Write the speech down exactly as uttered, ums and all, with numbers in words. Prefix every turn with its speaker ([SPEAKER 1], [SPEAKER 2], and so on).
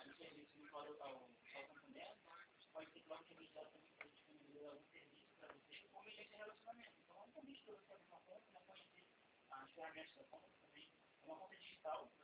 [SPEAKER 1] um serviço no qual está o Santander, pode ser que logo que já também pode disponibilizar algum serviço para você, ou melhorar esse relacionamento. Então, é um convite para você abrir uma conta, né? Conhecer as ferramentas da conta também. É uma conta digital,